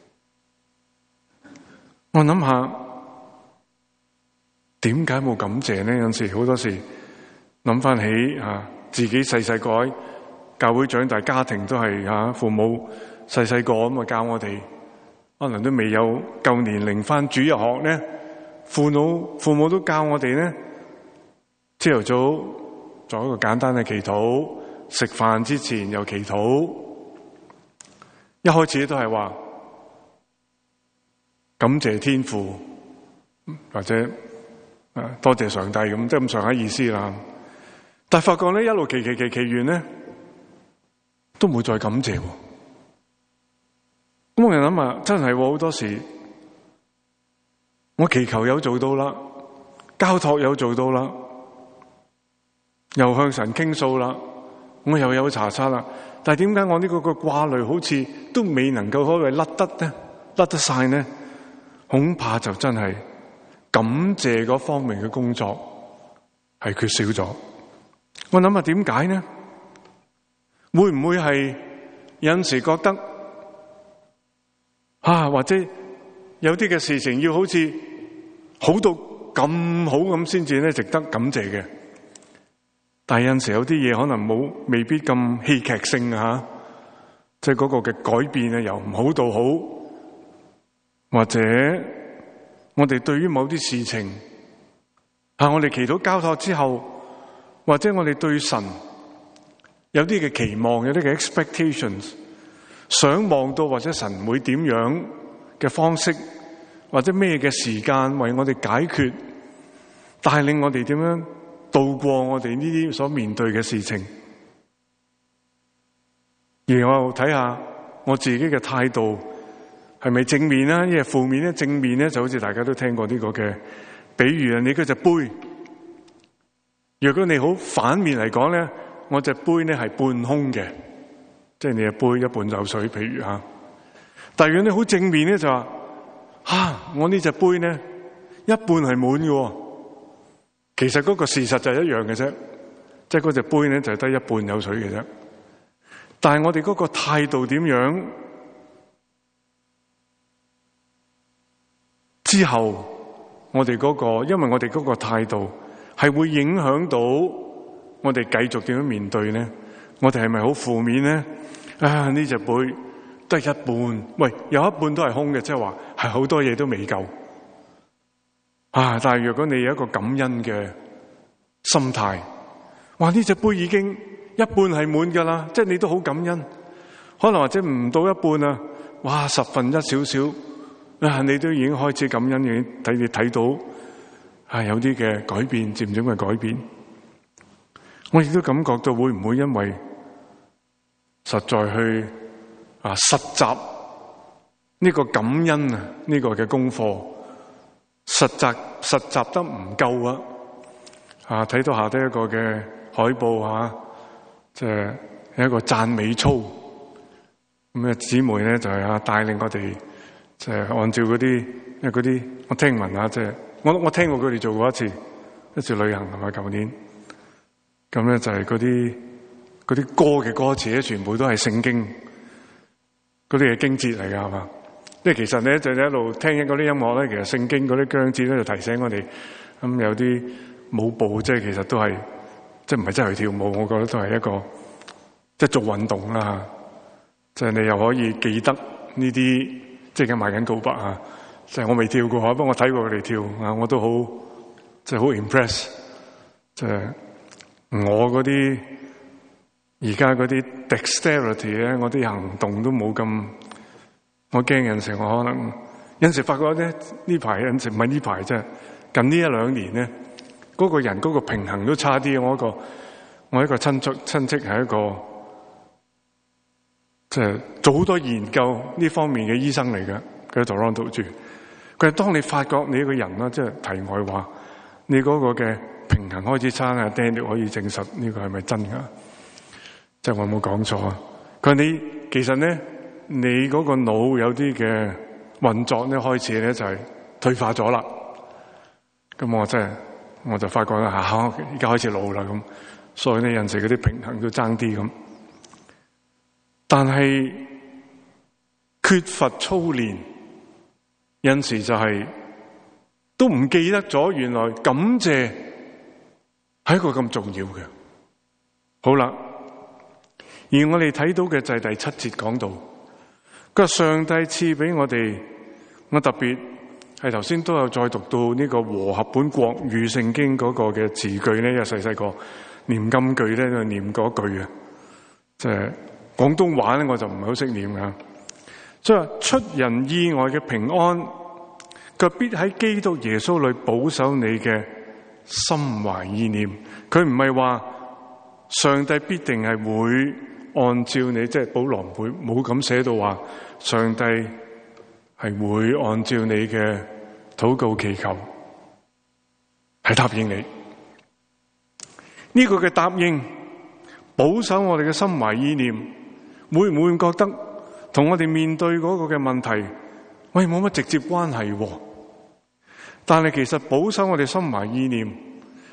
我諗下，點解冇感謝呢？有陣時好多時諗翻起啊，自己細細個喺教會長大，家庭都係啊，父母細細個咁啊教我哋，可能都未有夠年齡翻主日學咧，父母父母都教我哋咧，朝頭早做一個簡單嘅祈禱，食飯之前又祈禱，一開始都係話。感謝天父，或者啊多謝上帝咁，即係咁上下意思啦。但係發覺咧，一路祈祈祈祈完咧，都冇再感謝。咁我哋諗下，真係好多時，我祈求有做到啦，交託有做到啦，又向神傾訴啦，我又有查察啦。但係點解我呢個個掛慮好似都未能夠可謂甩得咧，甩得晒呢？恐怕就真係感謝嗰方面嘅工作係缺少咗。我諗下點解呢？會唔會係有陣時覺得啊，或者有啲嘅事情要好似好到咁好咁先至咧值得感謝嘅？但係有陣時有啲嘢可能冇，未必咁戲劇性啊，即係嗰個嘅改變啊，由唔好到好，或者我哋對於某啲事情啊，我哋祈禱交託之後，或者我哋對神有啲嘅期望，有啲嘅 expectations， 想望到或者神會點樣嘅方式，或者咩嘅時間為我哋解決，帶領我哋點樣度過我哋呢啲所面對嘅事情。而我睇下我自己嘅態度係咪正面啦？因為負面咧，正面咧就好似大家都聽過呢個嘅比喻啊，你嗰隻杯，如果你好反面嚟講咧，我隻杯咧係半空嘅，即係你嘅杯一半有水，譬如吓。但係如果你好正面咧，就話啊，我呢隻杯咧一半係滿嘅，其實嗰個事實就係一樣嘅啫，即係嗰隻杯咧就係得一半有水嘅啫。但係我哋嗰個態度點樣之後，我哋嗰個，因為我哋嗰個態度係會影響到我哋繼續點樣面對呢？我哋係咪好負面呢？啊，呢隻杯得一半，喂，有一半都係空嘅，即係話係好多嘢都未夠啊！但係如果你有一個感恩嘅心態，哇，呢隻杯已經一半係滿噶啦，即係你都好感恩，可能或者唔到一半啊，哇，十分一少少啊，你都已經開始感恩，已經睇你睇到啊有啲嘅改變，漸漸嘅改變。我亦都感覺到會唔會因為實在去啊實習呢個感恩啊呢個嘅功課，實習實習得唔夠啊！啊，睇到下低一個嘅海報啊，即係一個讚美操，咁啊姊妹咧就係啊帶領我哋，即係按照嗰啲，因為嗰啲我聽聞啊，即係我我聽過佢哋做過一次一次旅行係咪？舊年咁咧就係嗰啲嗰啲歌嘅歌詞咧，全部都係聖經嗰啲嘅經節嚟噶係嘛？即係其實咧就一路聽緊嗰啲音樂咧，其實聖經嗰啲章節咧就提醒我哋，咁有啲舞步即係其實都係即係唔係真係去跳舞，我覺得都係一個即係做運動啦，即係你又可以記得呢啲，即係而家賣緊告白啊！即係我未跳過，不過我睇過佢哋跳啊，我都好即係好 impress。即係我嗰啲而家嗰啲 dexterity 咧，我啲行動都冇咁，我驚有陣時我可能有陣時發覺咧呢排有陣時唔係呢排啫，近呢一兩年咧，嗰個人嗰個平衡都差啲。我一個我一個親戚親戚係一個即係做好多研究呢方面嘅醫生嚟嘅，佢喺 Toronto 住。佢係當你發覺你個人啦，即係題外話，你嗰個嘅平衡開始差啊 ，Daniel 可以證實呢個係咪真噶？即係我有冇講錯啊？佢話你其實咧，你嗰個腦有啲嘅運作咧，開始咧就係退化咗啦。咁我真係我就發覺啦吓，而家開始老啦咁，所以咧有陣時嗰啲平衡都爭啲咁。但係缺乏操練，有陣時就係都唔記得咗，原來感謝係一個咁重要嘅。好啦，而我哋睇到嘅就係第七節講到，佢話上帝賜俾我哋，我特別係頭先都有再讀到呢個和合本國語聖經嗰個嘅字句咧，因為細細個念金句咧就念嗰句啊，即係廣東話咧我就唔係好識念噶。所以話出人意外嘅平安，佢必喺基督耶穌裏保守你嘅心懷意念。佢唔係話上帝必定係會按照你，即係保羅會冇咁寫到話上帝係會按照你嘅禱告祈求係答應你。呢個嘅答應保守我哋嘅心懷意念，會唔會覺得同我哋面對嗰個嘅問題，喂，冇乜直接關係？但係其實保守我哋心懷意念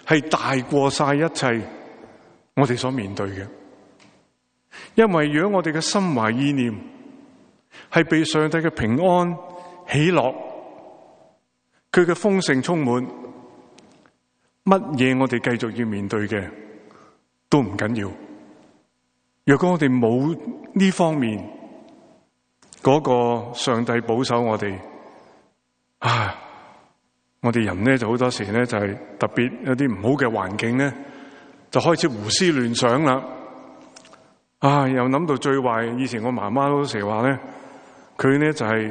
係大過晒一切我哋所面對嘅。因為如果我哋嘅心懷意念係被上帝嘅平安喜樂，佢嘅豐盛充滿，乜嘢我哋繼續要面對嘅都唔緊要。若果我哋冇呢方面嗰個上帝保守我哋，啊，我哋人咧就好多時咧就係特別有啲唔好嘅環境咧，就開始胡思亂想啦。啊，又諗到最壞。以前我媽媽都成日話咧，佢咧就係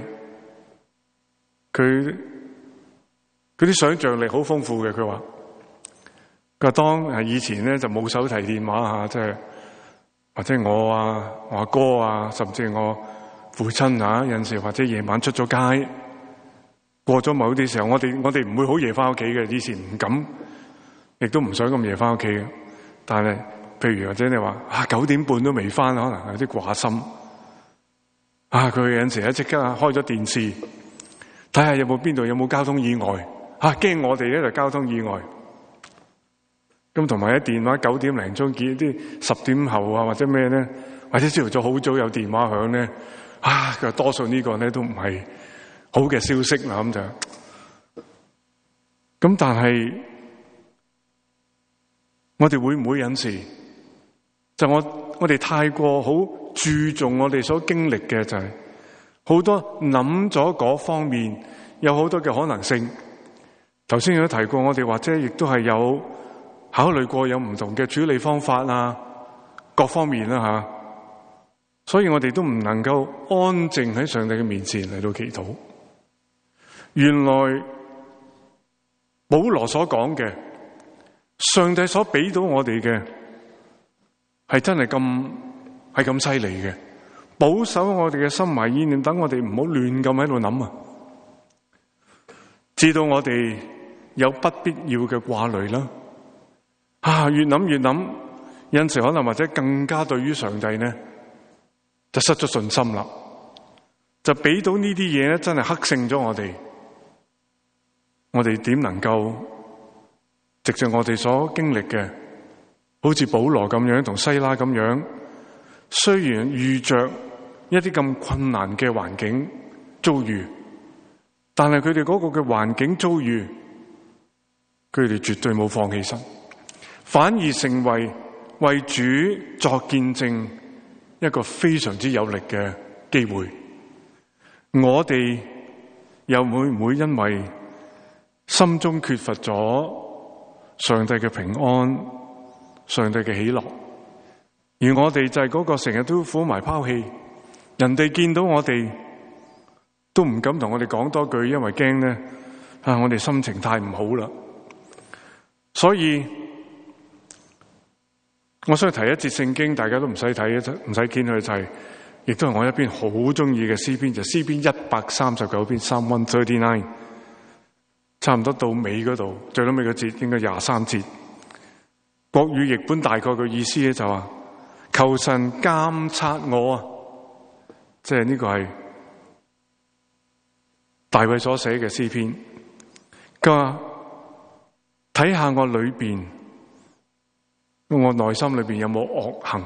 佢佢啲想象力好豐富嘅。佢話佢話當係以前咧就冇手提電話吓，即係或者我啊我阿哥啊，甚至我父親啊，有陣時或者夜晚出咗街，過咗某啲時候，我哋我哋唔會好夜翻屋企嘅。以前唔敢，亦都唔想咁夜翻屋企嘅。但係譬如或者你話啊九點半都未翻，可能有啲掛心。啊，佢有陣時咧即刻開咗電視，睇下有冇邊度有冇交通意外。啊，驚我哋咧就交通意外。咁同埋喺電話九點零鐘見啲十點後啊或者咩咧，或者朝頭早好早有電話響咧，啊，佢多數呢個咧都唔係好嘅消息啦。咁就咁，但係我哋會唔會有時就我我哋太過好注重我哋所經歷嘅，就係好多諗咗嗰方面有好多嘅可能性。頭先有提過，我哋或者亦都係有考慮過有唔同嘅處理方法啊，各方面啦吓，所以我哋都唔能夠安靜喺上帝嘅面前嚟到祈禱。原來保羅所講嘅，上帝所俾到我哋嘅係真係咁係咁犀利嘅，保守我哋嘅心懷意念，等我哋唔好亂咁喺度諗啊，知道我哋有不必要嘅掛慮啦。啊，越諗越諗，有陣時可能或者更加對於上帝呢就失咗信心啦，就俾到呢啲嘢咧真係克勝咗我哋。我哋點能夠藉着我哋所經歷嘅，好似保羅咁樣同西拉咁樣，雖然遇着一啲咁困難嘅環境遭遇，但係佢哋嗰個嘅環境遭遇，佢哋絕對冇放棄神，反而成為為主作見證一個非常之有力嘅機會。我哋又會唔會因為心中缺乏咗上帝嘅平安、上帝嘅喜樂，而我哋就係嗰個成日都苦埋拋棄，人哋見到我哋都唔敢同我哋講多句，因為驚咧啊，我哋心情太唔好啦。所以我想提一節聖經，大家都唔使睇，唔使見佢，就係亦都係我一邊好中意嘅詩篇，就詩篇一百三十九篇 Psalm one thirty-nine， 差唔多到尾嗰度，最尾個節應該廿三節。國語譯本大概嘅意思咧就話：求神監察我啊，即係呢個係大衛所寫嘅詩篇。佢話睇下我裏邊，我內心裏邊有冇惡行。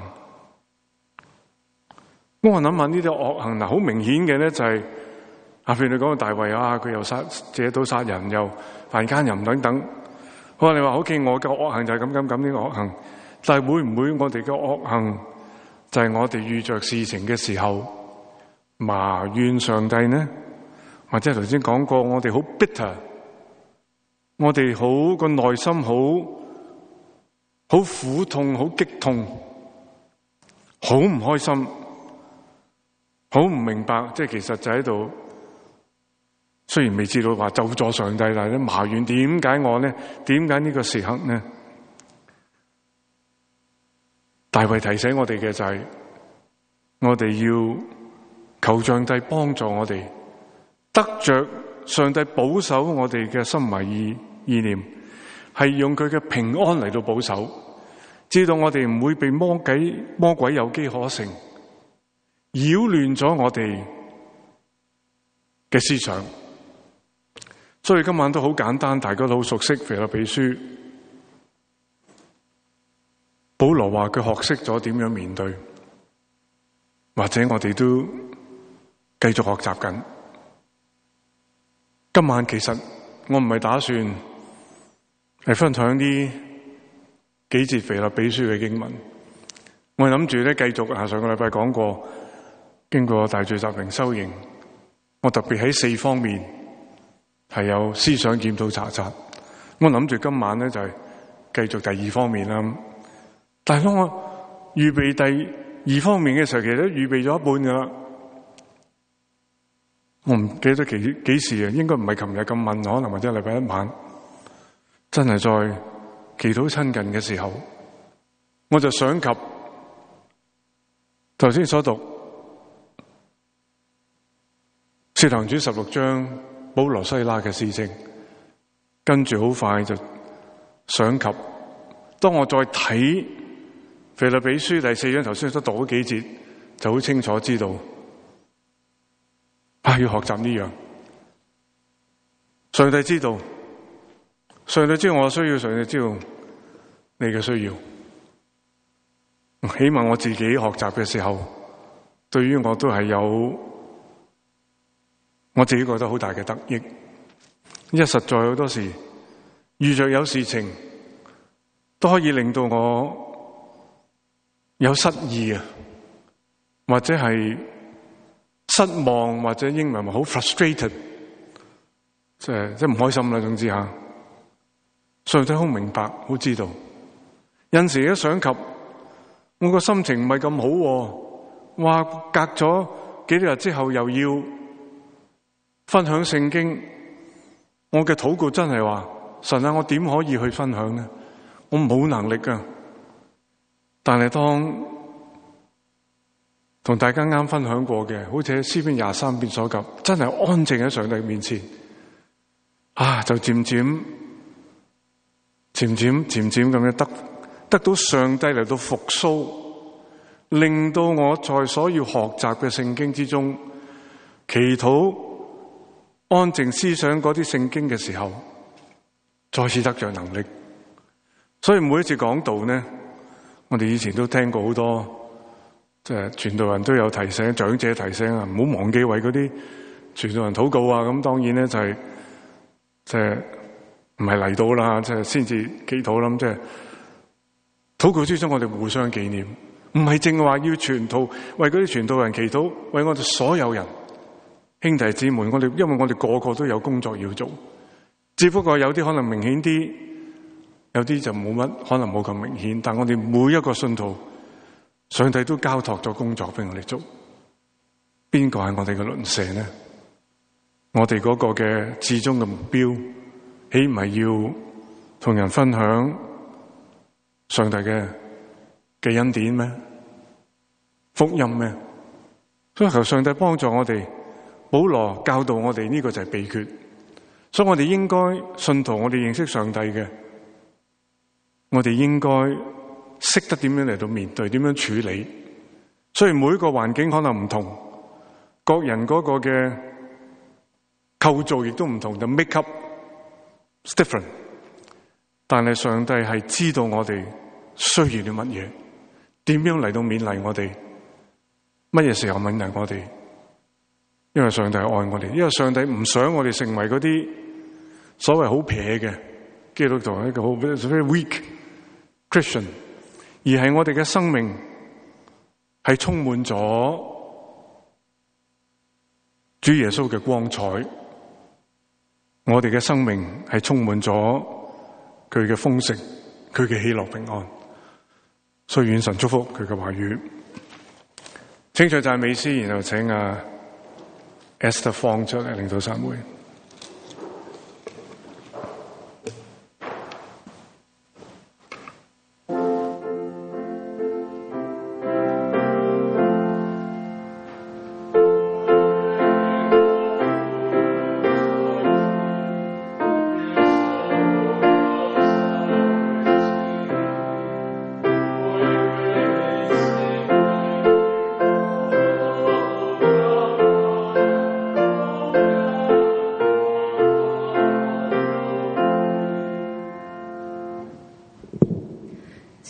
我諗下呢啲惡行嗱，好明顯嘅咧就係、是，啊，譬如你講到大衛啊，佢又殺借刀殺人，又犯奸淫等等。我話你話好似我嘅惡行就係咁咁咁呢個惡行，但係會唔會我哋嘅惡行就係我哋遇着事情嘅時候埋怨上帝呢？或者頭先講過，我哋好 bitter， 我哋好個內心好好苦痛、好激痛、好唔開心、好唔明白，即係其實就喺度。雖然未知道話咒詛上帝，但係咧埋怨點解我呢？點解呢個時刻呢？大衛提醒我哋嘅就係、是，我哋要求上帝幫助我哋，得着上帝保守我哋嘅心懷意意念，係用佢嘅平安嚟到保守，知道我哋唔會被魔鬼魔鬼有機可乘，擾亂咗我哋嘅思想。所以今晚都好簡單，大家都好熟悉腓立比書保羅話佢學識咗點樣面對，或者我哋都繼續學習緊。今晚其實我唔係打算係分享呢幾節腓立比書嘅經文，我係諗住咧繼續啊，上個禮拜講過，經過大聚集靈修營，我特別喺四方面係有思想檢討查察。我諗住今晚咧就係繼續第二方面啦。但係當我預備第二方面嘅時候，其實都預備咗一半噶啦。我唔記得幾幾時啊，應該唔係琴日咁晚，可能或者禮拜一晚，真係在祈禱親近嘅時候，我就想及頭先所讀使徒行傳十六章保羅西拉嘅事情，跟住好快就想及，當我再睇腓立比書第四章頭先所讀嗰幾節，就好清楚知道啊，要學習呢樣。上帝知道，上帝知道我需要，上帝知道你嘅需要。起碼我自己學習嘅時候，對於我都係有我自己覺得好大嘅得益。因為實在好多時遇着有事情都可以令到我有失意啊，或者係失望，或者英文話好 frustrated， 即係即係唔開心啦。總之吓，上帝好明白，好知道。有時一想及我個心情唔係咁好，哇！隔咗幾日之後又要分享聖經，我嘅禱告真係話：神啊，我點可以去分享呢？我冇能力噶。但係當同大家啱分享過嘅，好似喺詩篇廿三篇所及，真係安靜喺上帝面前，啊，就漸漸、漸漸、漸漸咁樣得得到上帝嚟到復甦，令到我在所要學習嘅聖經之中，祈禱、安靜思想嗰啲聖經嘅時候，再次得着能力。所以每一次講道呢，我哋以前都聽過好多，即係傳道人都有提醒，長者提醒啊，唔好忘記為嗰啲傳道人禱告啊。咁當然咧就係即係唔係嚟到啦，即係先至祈禱啦。即係禱告之中，我哋互相紀念，唔係淨係話要傳道為嗰啲傳道人祈禱，為我哋所有人兄弟姊妹，我哋因為我哋個個都有工作要做，只不過有啲可能明顯啲，有啲就冇乜，可能冇咁明顯。但我哋每一個信徒，上帝都交託咗工作俾我哋做。邊個係我哋嘅鄰舍呢？我哋嗰個嘅至終嘅目標，豈唔係要同人分享上帝嘅嘅恩典咩？福音咩？所以求上帝幫助我哋。保羅教導我哋呢個就係秘訣。所以我哋應該信徒，我哋認識上帝嘅，我哋應該識得點樣嚟到面對，點樣處理。雖然每一個環境可能唔同，各人嗰個嘅構造亦都唔同，就 make up different。但係上帝係知道我哋需要啲乜嘢，點樣嚟到勉勵我哋，乜嘢時候勉勵我哋。因為上帝愛我哋，因為上帝唔想我哋成為嗰啲所謂好撇嘅基督徒，一個好 very weak Christian， 而係我哋嘅生命係充滿咗主耶穌嘅光彩，我哋嘅生命係充滿咗佢嘅豐盛，佢嘅喜樂平安。所以願神祝福佢嘅話語。請唱讚美詩，然後請啊 Esther 放出嚟領導散會。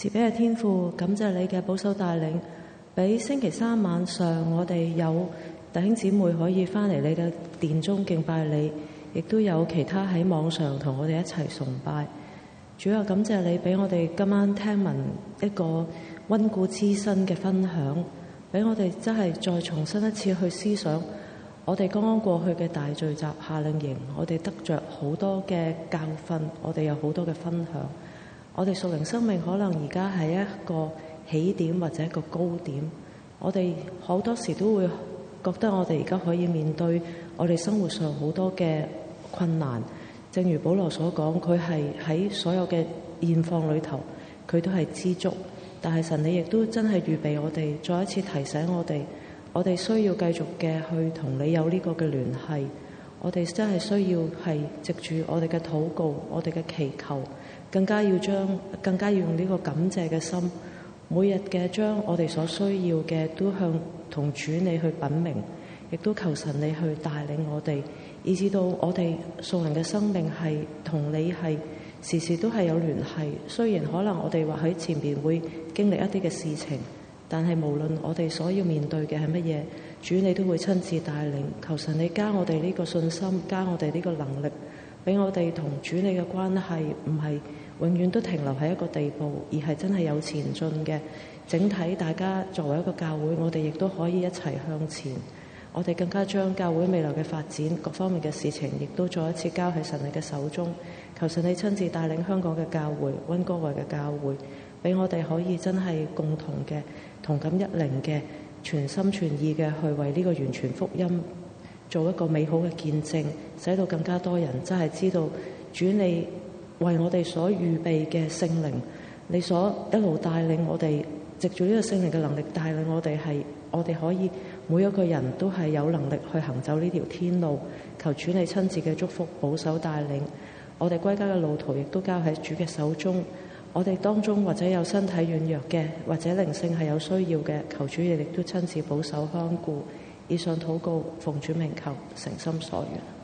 慈悲嘅天父，感謝你嘅保守帶領，俾星期三晚上我哋有弟兄姊妹可以翻嚟你嘅殿中敬拜你，亦都有其他喺網上同我哋一齊崇拜。主啊，感謝你俾我哋今晚聽聞一個溫故知新嘅分享，俾我哋真係再重新一次去思想我哋剛剛過去嘅大聚集夏令營，我哋得着好多嘅教訓，我哋有好多嘅分享。我哋屬靈生命可能而家係一個起點或者一個高點，我哋好多時都會覺得我哋而家可以面對我哋生活上好多嘅困難。正如保羅所講，佢係喺所有嘅現況裏頭，佢都係知足。但係神你亦都真係預備我哋，再一次提醒我哋，我哋需要繼續嘅去同你有呢個嘅聯繫。我哋真係需要係藉住我哋嘅禱告，我哋嘅祈求，更加要將更加要用呢個感謝嘅心，每日嘅將我哋所需要嘅都向同主你去稟明，亦都求神你去帶領我哋，以至到我哋屬靈嘅生命係同你係時時都係有聯繫。雖然可能我哋話喺前面會經歷一啲嘅事情，但係無論我哋所要面對嘅係乜嘢，主你都會親自帶領。求神你加我哋呢個信心，加我哋呢個能力，俾我哋同主你嘅關係唔係永遠都停留喺一個地步，而係真係有前進嘅。整體大家作為一個教會，我哋亦都可以一齊向前。我哋更加將教會未來嘅發展各方面嘅事情，亦都再一次交喺神你嘅手中。求神你親自帶領香港嘅教會、溫哥華嘅教會，俾我哋可以真係共同嘅、同感一靈嘅、全心全意嘅去為呢個完全福音做一個美好嘅見證，使到更加多人真係知道主你為我哋所預備嘅聖靈，你所一路帶領我哋，藉住呢個聖靈嘅能力帶領我哋，係我哋可以每一個人都係有能力去行走呢條天路。求主你親自嘅祝福保守帶領我哋歸家嘅路途，亦都交喺主嘅手中。我哋當中或者有身體軟弱嘅，或者靈性係有需要嘅，求主亦都親自保守看顧。以上禱告奉主名求，誠心所願。